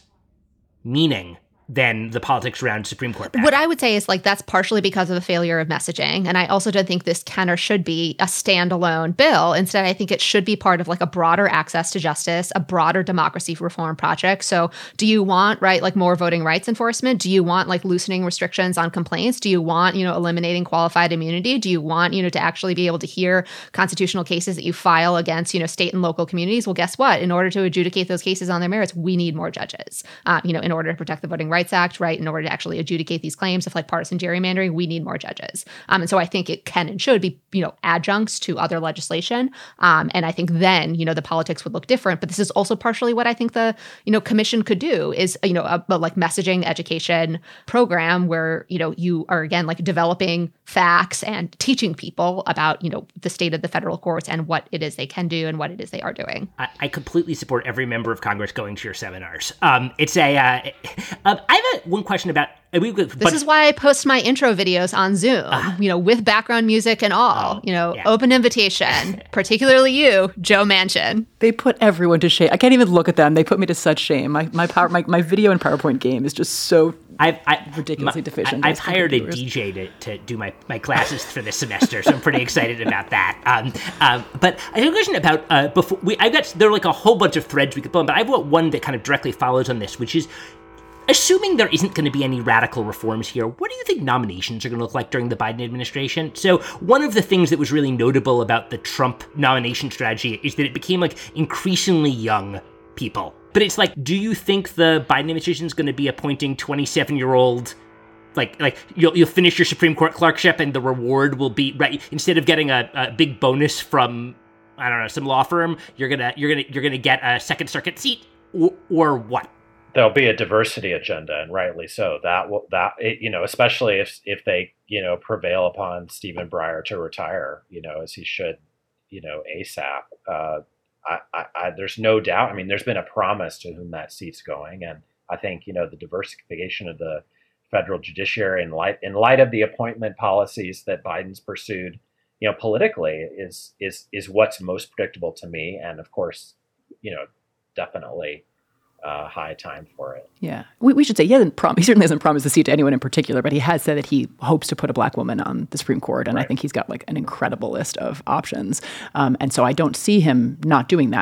meaning than the politics around Supreme Court packing. What I would say is like that's partially because of a failure of messaging. And I also don't think this can or should be a standalone bill. Instead, I think it should be part of like a broader access to justice, a broader democracy reform project. So do you want, right, like more voting rights enforcement? Do you want like loosening restrictions on complaints? Do you want, you know, eliminating qualified immunity? Do you want, you know, to actually be able to hear constitutional cases that you file against, you know, state and local communities? Well, guess what? In order to adjudicate those cases on their merits, we need more judges, uh, you know, in order to protect the voting rights Rights Act, right, in order to actually adjudicate these claims of like partisan gerrymandering, we need more judges. Um, and so I think it can and should be, you know, adjuncts to other legislation. Um, and I think then, you know, the politics would look different. But this is also partially what I think the, you know, commission could do is, you know, a, a like messaging education program where, you know, you are, again, like developing facts and teaching people about, you know, the state of the federal courts and what it is they can do and what it is they are doing. I, I completely support every member of Congress going to your seminars. Um, it's a, uh, uh, I have a, one question about. Uh, we, this but, is why I post my intro videos on Zoom, uh, you know, with background music and all, oh, you know, yeah. Open invitation, particularly you, Joe Manchin. They put everyone to shame. I can't even look at them. They put me to such shame. My my power, my, my video and PowerPoint game is just so I've, I, ridiculously my, deficient. I, I've hired a D J to, to do my, my classes for this semester, so I'm pretty excited about that. Um, um, but I have a question about, uh, before we, I've got, there are like a whole bunch of threads we could pull on, but I've got one that kind of directly follows on this, which is, assuming there isn't going to be any radical reforms here, what do you think nominations are going to look like during the Biden administration? So one of the things that was really notable about the Trump nomination strategy is that it became like increasingly young people. But it's like, do you think the Biden administration is going to be appointing twenty-seven-year-old, like, like you'll you'll finish your Supreme Court clerkship and the reward will be, right, instead of getting a, a big bonus from, I don't know, some law firm, you're gonna you're gonna you're gonna get a Second Circuit seat, or, or what? There'll be a diversity agenda, and rightly so. That will that it, you know, especially if if they you know prevail upon Stephen Breyer to retire, you know, as he should, you know, ASAP. Uh, I, I, I, there's no doubt. I mean, there's been a promise to whom that seat's going, and I think you know the diversification of the federal judiciary in light in light of the appointment policies that Biden's pursued, you know, politically is is is what's most predictable to me, and of course, you know, definitely. Uh, high time for it. Yeah. We, we should say he hasn't prom- he certainly hasn't promised a seat to anyone in particular, but he has said that he hopes to put a black woman on the Supreme Court. And right. I think he's got like an incredible list of options. Um, and so I don't see him not doing that.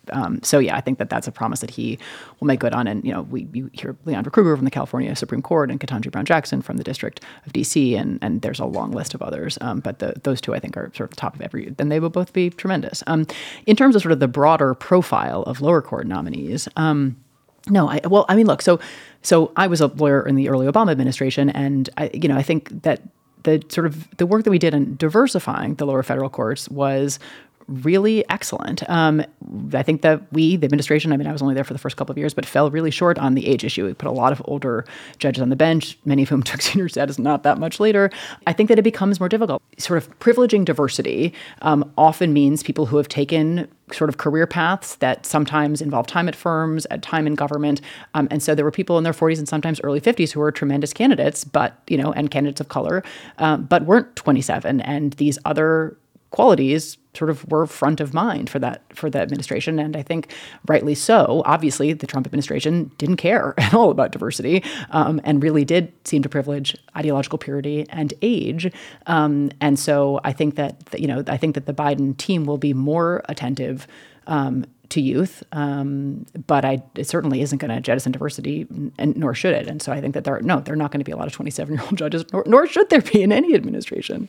Um, so yeah, I think that that's a promise that he will make good on. And you know, we you hear Leandra Kruger from the California Supreme Court and Ketanji Brown Jackson from the District of D C, and and there's a long list of others. Um, but the, those two I think are sort of the top of every. Then they will both be tremendous. Um, in terms of sort of the broader profile of lower court nominees. Um, No, I, well, I mean, look, so so I was a lawyer in the early Obama administration, and I, you know, I think that the sort of the work that we did in diversifying the lower federal courts was really excellent. Um, I think that we, the administration, I mean, I was only there for the first couple of years, but fell really short on the age issue. We put a lot of older judges on the bench, many of whom took senior status not that much later. I think that it becomes more difficult. Sort of privileging diversity um, often means people who have taken sort of career paths that sometimes involve time at firms, at time in government. Um, and so there were people in their forties and sometimes early fifties who were tremendous candidates, but, you know, and candidates of color, um, but weren't twenty-seven. And these other qualities sort of were front of mind for that for the administration, and I think rightly so. Obviously, the Trump administration didn't care at all about diversity, um, and really did seem to privilege ideological purity and age. Um, and so I think that you know I think that the Biden team will be more attentive um, to youth, um, but I, it certainly isn't going to jettison diversity, and nor should it. And so I think that there are, no, there are not going to be a lot of twenty-seven-year-old judges, nor, nor should there be in any administration.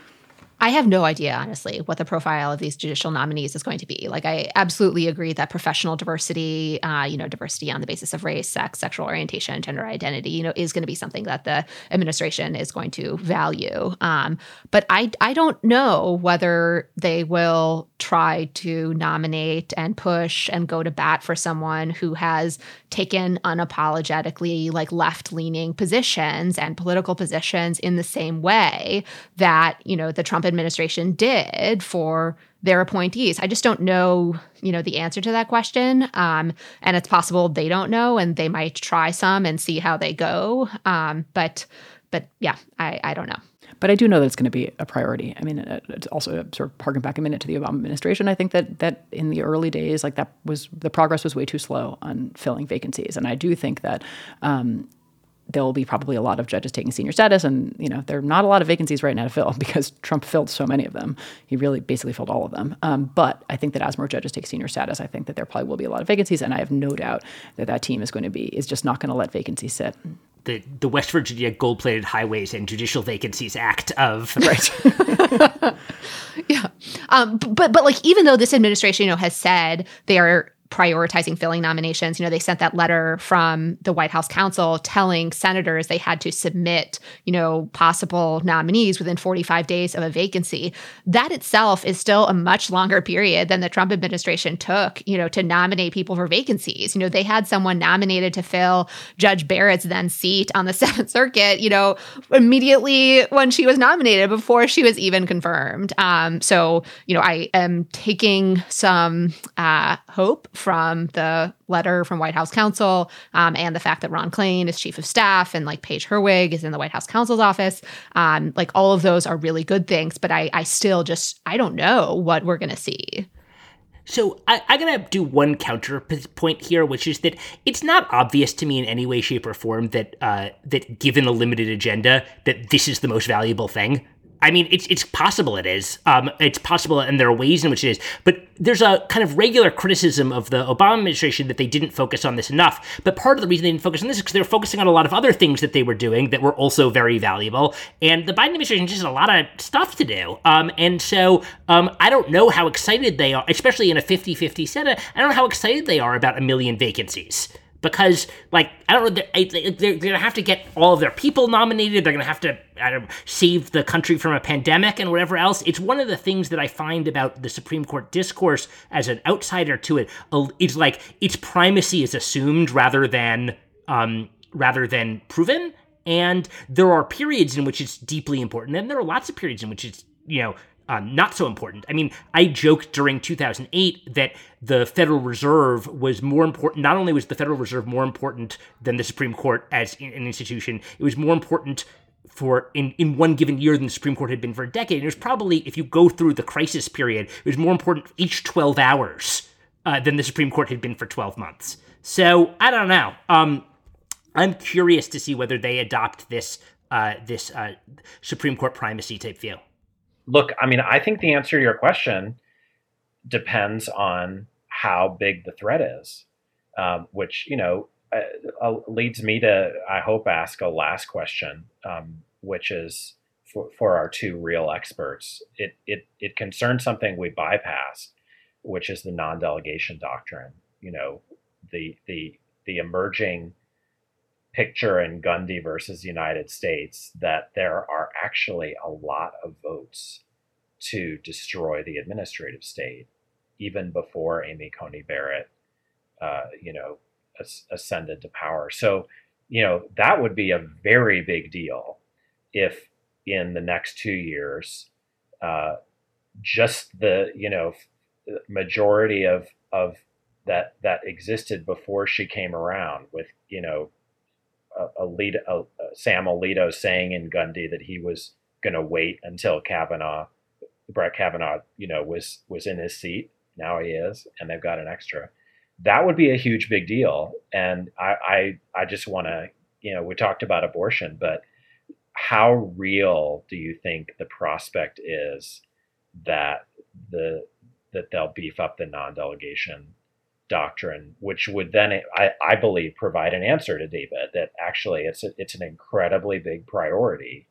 I have no idea, honestly, what the profile of these judicial nominees is going to be. Like, I absolutely agree that professional diversity, uh, you know, diversity on the basis of race, sex, sexual orientation, gender identity, you know, is going to be something that the administration is going to value. Um, but I, I don't know whether they will try to nominate and push and go to bat for someone who has taken unapologetically like left-leaning positions and political positions in the same way that, you know, the Trump administration did for their appointees. I just don't know, you know, the answer to that question. Um, and it's possible they don't know, and they might try some and see how they go. Um, but, but yeah, I, I don't know. But I do know that it's going to be a priority. I mean, it's also sort of harking back a minute to the Obama administration. I think that that in the early days, like that was the progress was way too slow on filling vacancies, and I do think that um, there will be probably a lot of judges taking senior status, and you know there are not a lot of vacancies right now to fill because Trump filled so many of them. He really basically filled all of them. Um, but I think that as more judges take senior status, I think that there probably will be a lot of vacancies, and I have no doubt that that team is going to be is just not going to let vacancies sit. The, the West Virginia Gold-Plated Highways and Judicial Vacancies Act of right. yeah, um, but but like even though this administration, you know, has said they are prioritizing filling nominations, you know, they sent that letter from the White House counsel telling senators they had to submit, you know, possible nominees within forty-five days of a vacancy. That itself is still a much longer period than the Trump administration took, you know, to nominate people for vacancies. You know, they had someone nominated to fill Judge Barrett's then seat on the Seventh Circuit, you know, immediately when she was nominated before she was even confirmed. Um, so, you know, I am taking some uh, hope from the letter from White House counsel um, and the fact that Ron Klain is chief of staff and like Paige Herwig is in the White House counsel's office. Um, like all of those are really good things, but I, I still just, I don't know what we're going to see. So I, I'm going to do one counterpoint here, which is that it's not obvious to me in any way, shape, or form that uh, that given a limited agenda, that this is the most valuable thing. I mean, it's it's possible it is. Um, it's possible, and there are ways in which it is. But there's a kind of regular criticism of the Obama administration that they didn't focus on this enough. But part of the reason they didn't focus on this is because they were focusing on a lot of other things that they were doing that were also very valuable. And the Biden administration just has a lot of stuff to do. Um, and so um, I don't know how excited they are, especially in a fifty-fifty Senate, I don't know how excited they are about a million vacancies. Because, like, I don't know, they're, they're going to have to get all of their people nominated. They're going to have to I don't know, save the country from a pandemic and whatever else. It's one of the things that I find about the Supreme Court discourse as an outsider to it. It's like its primacy is assumed rather than um, rather than proven. And there are periods in which it's deeply important. And there are lots of periods in which it's, you know, Um, not so important. I mean, I joked during two thousand eight that the Federal Reserve was more important. Not only was the Federal Reserve more important than the Supreme Court as an institution, it was more important for in, in one given year than the Supreme Court had been for a decade. And it was probably, if you go through the crisis period, it was more important each twelve hours uh, than the Supreme Court had been for twelve months. So I don't know. Um, I'm curious to see whether they adopt this uh, this uh, Supreme Court primacy type view. Look, I mean, I think the answer to your question depends on how big the threat is, um, which, you know, uh, leads me to, I hope, ask a last question, um, which is for, for our two real experts. It, it, it concerns something we bypassed, which is the non-delegation doctrine. You know, the, the, the emerging picture in Gundy versus United States that there are actually a lot of votes to destroy the administrative state, even before Amy Coney Barrett, uh, you know, as- ascended to power. So, you know, that would be a very big deal if in the next two years, uh, just the, you know, majority of, of that, that existed before she came around with, you know, Alito, uh, Sam Alito saying in Gundy that he was going to wait until Kavanaugh, Brett Kavanaugh, you know, was was in his seat. Now he is, and they've got an extra. That would be a huge big deal. And I, I, I just want to, you know, we talked about abortion, but how real do you think the prospect is that the that they'll beef up the non-delegation doctrine, which would then, I, I believe, provide an answer to David that actually it's a, it's an incredibly big priority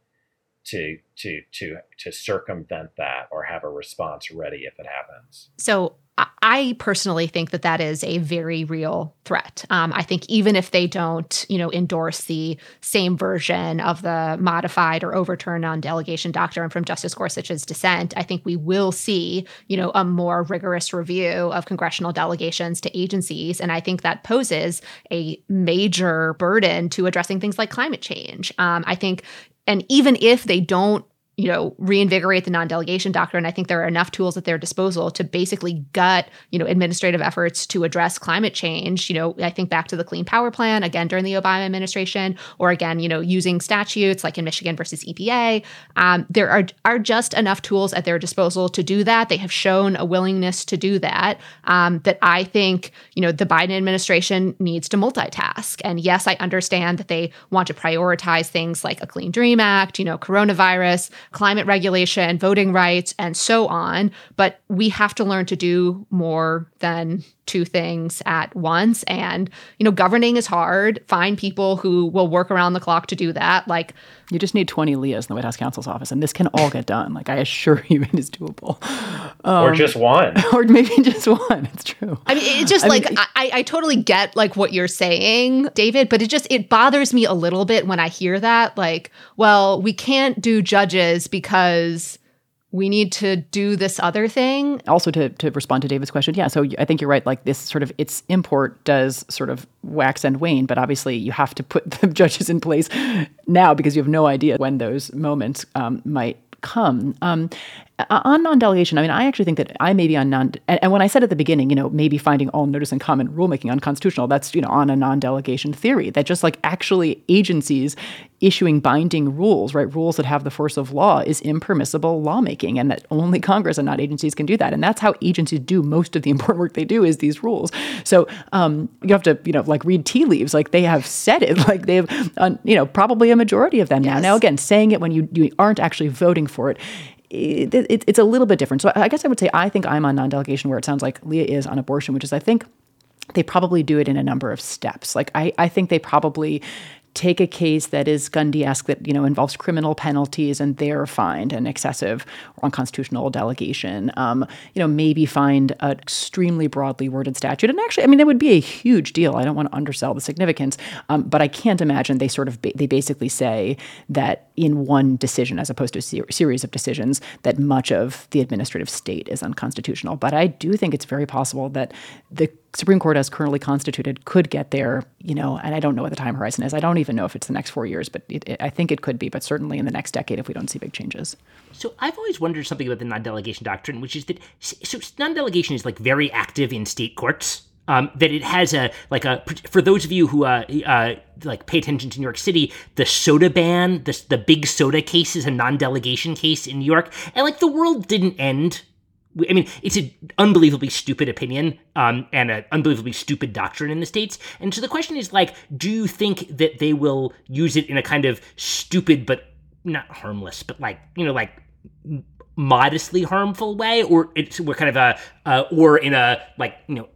to to to to circumvent that or have a response ready if it happens. So I personally think that that is a very real threat. Um, I think even if they don't, you know, endorse the same version of the modified or overturned non-delegation doctrine from Justice Gorsuch's dissent, I think we will see, you know, a more rigorous review of congressional delegations to agencies. And I think that poses a major burden to addressing things like climate change. Um, I think, and even if they don't, you know, reinvigorate the non-delegation doctrine, I think there are enough tools at their disposal to basically gut, you know, administrative efforts to address climate change. You know, I think back to the Clean Power Plan, again, during the Obama administration, or again, you know, using statutes like in Michigan versus E P A. Um, there are, are just enough tools at their disposal to do that. They have shown a willingness to do that, um, that I think, you know, the Biden administration needs to multitask. And yes, I understand that they want to prioritize things like a Clean Dream Act, you know, coronavirus, climate regulation, voting rights, and so on. But we have to learn to do more than two things at once. And, you know, governing is hard. Find people who will work around the clock to do that. Like, you just need twenty Leahs in the White House counsel's office, and this can all get done. Like, I assure you it is doable. Um, or just one. Or maybe just one. It's true. I mean, it just I like, mean, I, I totally get like what you're saying, David, but it just, it bothers me a little bit when I hear that. Like, well, we can't do judges because we need to do this other thing. Also, to, to respond to David's question, yeah, so I think you're right. Like, this sort of, its import does sort of wax and wane, but obviously you have to put the judges in place now because you have no idea when those moments um, might come. Um, on non-delegation, I mean, I actually think that I may be on non, and, and when I said at the beginning, you know, maybe finding all notice and comment rulemaking unconstitutional, that's, you know, on a non-delegation theory, that just like actually agencies issuing binding rules, right, rules that have the force of law is impermissible lawmaking, and that only Congress and not agencies can do that. And that's how agencies do most of the important work they do, is these rules. So um, you have to, you know, like read tea leaves, like they have said it, like they have, uh, you know, probably a majority of them yes. now. Now, again, saying it when you, you aren't actually voting for it, It, it, it's a little bit different. So I guess I would say I think I'm on non-delegation where it sounds like Leah is on abortion, which is I think they probably do it in a number of steps. Like I, I think they probably take a case that is Gundy-esque, that, you know, involves criminal penalties and they're fined an excessive or unconstitutional delegation. Um, you know, maybe find an extremely broadly worded statute. And actually, I mean, that would be a huge deal. I don't want to undersell the significance, um, but I can't imagine they sort of, ba- they basically say that in one decision, as opposed to a ser- series of decisions, that much of the administrative state is unconstitutional. But I do think it's very possible that the Supreme Court as currently constituted could get there, you know, and I don't know what the time horizon is. I don't even know if it's the next four years, but it, it, I think it could be, but certainly in the next decade if we don't see big changes. So I've always wondered something about the non-delegation doctrine, which is that so non-delegation is like very active in state courts. Um, that it has a, like a, for those of you who, uh, uh, like pay attention to New York City, the soda ban, the, the big soda case is a non-delegation case in New York. And like the world didn't end. I mean, it's an unbelievably stupid opinion um, and an unbelievably stupid doctrine in the States. And so the question is, like, do you think that they will use it in a kind of stupid but not harmless, but like, you know, like modestly harmful way? Or it's we're kind of a, uh, or in a, like, you know,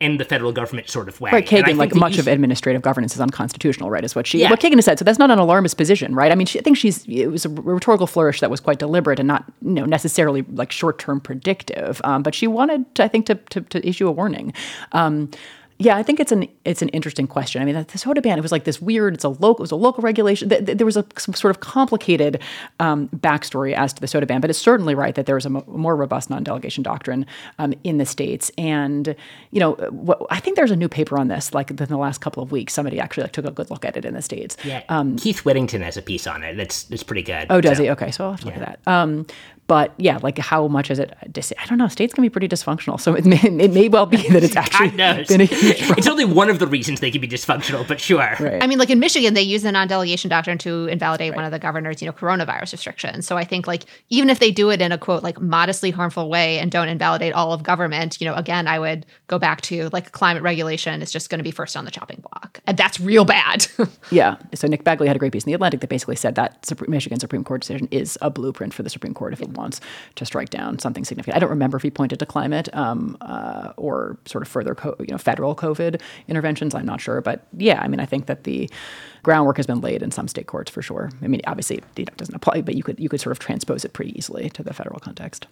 in the federal government sort of way. Right, Kagan, like much you, of administrative governance is unconstitutional, right, is what she, yeah. what Kagan has said. So that's not an alarmist position, right? I mean, she, I think she's, it was a rhetorical flourish that was quite deliberate and not, you know, necessarily like short-term predictive. Um, but she wanted, to, I think, to, to, to issue a warning. Um, Yeah, I think it's an it's an interesting question. I mean, the soda ban, it was like this weird, it's a local, it was a local regulation. There was a some sort of complicated um, backstory as to the soda ban, but it's certainly right that there was a mo- more robust non-delegation doctrine um, in the states. And, you know, what, I think there's a new paper on this, like in the last couple of weeks. Somebody actually like took a good look at it in the states. Yeah, um, Keith Whittington has a piece on it. That's that's pretty good. Oh, does so. he? Okay, so I'll have to yeah. look at that. Um, But yeah, like how much is it? I don't know. States can be pretty dysfunctional, so it may, it may well be that it's actually been a huge problem. It's only one of the reasons they can be dysfunctional, but sure. Right. I mean, like in Michigan, they use the non-delegation doctrine to invalidate right. one of the governor's, you know, coronavirus restrictions. So I think like even if they do it in a quote like modestly harmful way and don't invalidate all of government, you know, again, I would go back to like climate regulation is just going to be first on the chopping block, and that's real bad. Yeah. So Nick Bagley had a great piece in The Atlantic that basically said that Supreme, Michigan Supreme Court decision is a blueprint for the Supreme Court if yeah. it wants to strike down something significant. I don't remember if he pointed to climate um, uh, or sort of further, co- you know, federal COVID interventions. I'm not sure, but yeah, I mean, I think that the groundwork has been laid in some state courts for sure. I mean, obviously, you know, it doesn't apply, but you could you could sort of transpose it pretty easily to the federal context.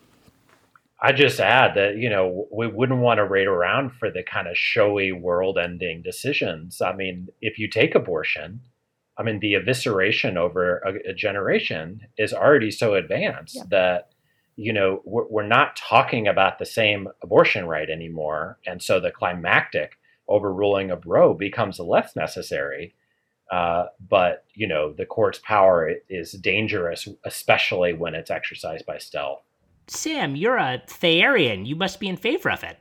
I just add that, you know, we wouldn't want to wait around for the kind of showy world-ending decisions. I mean, if you take abortion, I mean, the evisceration over a, a generation is already so advanced yeah. that, you know, we're, we're not talking about the same abortion right anymore. And so the climactic overruling of Roe becomes less necessary. Uh, but, you know, the court's power is dangerous, especially when it's exercised by stealth. Sam, you're a Thayerian. You must be in favor of it.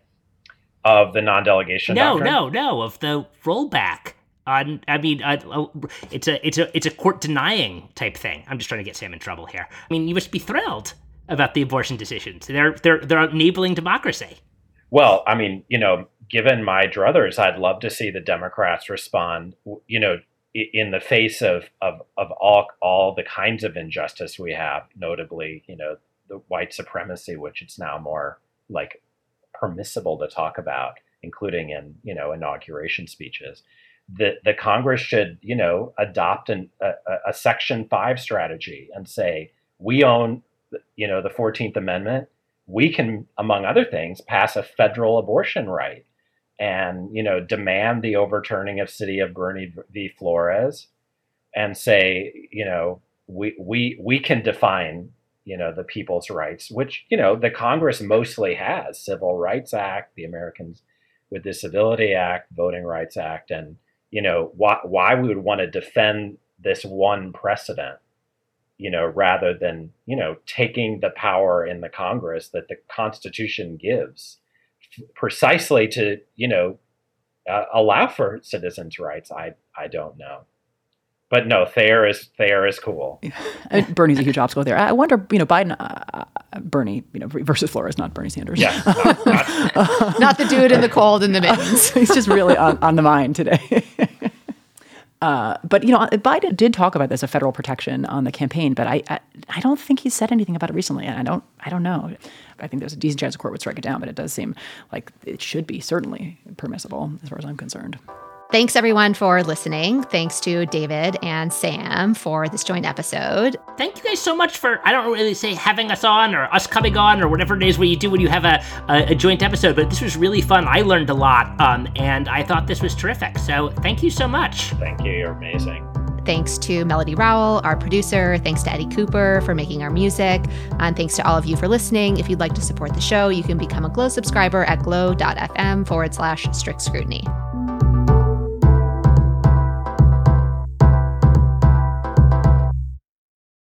Of the non-delegation No, doctrine? no, no, of the rollback. On, I mean, uh, it's a it's a it's a court denying type thing. I'm just trying to get Sam in trouble here. I mean, you must be thrilled about the abortion decisions. They're they're they're enabling democracy. Well, I mean, you know, given my druthers, I'd love to see the Democrats respond, you know, in the face of of of all all the kinds of injustice we have, notably, you know, the white supremacy, which it's now more like permissible to talk about, including in, you know, inauguration speeches. The the Congress should, you know, adopt an, a, a Section five strategy and say, we own, you know, the fourteenth Amendment. We can, among other things, pass a federal abortion right and, you know, demand the overturning of City of Bernie v. Flores and say, you know, we we we can define, you know, the people's rights, which, you know, the Congress mostly has. Civil Rights Act, the Americans with Disability Act, Voting Rights Act, and you know, why why we would want to defend this one precedent, you know, rather than, you know, taking the power in the Congress that the Constitution gives precisely to, you know, uh, allow for citizens' rights. I I don't know. But no, Thayer is Thayer is cool. I mean, Bernie's a huge obstacle there. I wonder, you know, Biden, uh, Bernie, you know, versus Flores, not Bernie Sanders. Yes, not, not, uh, not the dude in the cold and the mittens. He's just really on, on the mind today. uh, but you know, Biden did talk about this, a federal protection on the campaign, but I, I, I don't think he's said anything about it recently. And I don't, I don't know. I think there's a decent chance the court would strike it down, but it does seem like it should be certainly permissible, as far as I'm concerned. Thanks, everyone, for listening. Thanks to David and Sam for this joint episode. Thank you guys so much for, I don't really say having us on or us coming on or whatever it is what you do when you have a, a, a joint episode, but this was really fun. I learned a lot, um, and I thought this was terrific. So thank you so much. Thank you. You're amazing. Thanks to Melody Rowell, our producer. Thanks to Eddie Cooper for making our music. And thanks to all of you for listening. If you'd like to support the show, you can become a Glow subscriber at glow.fm forward slash strict scrutiny.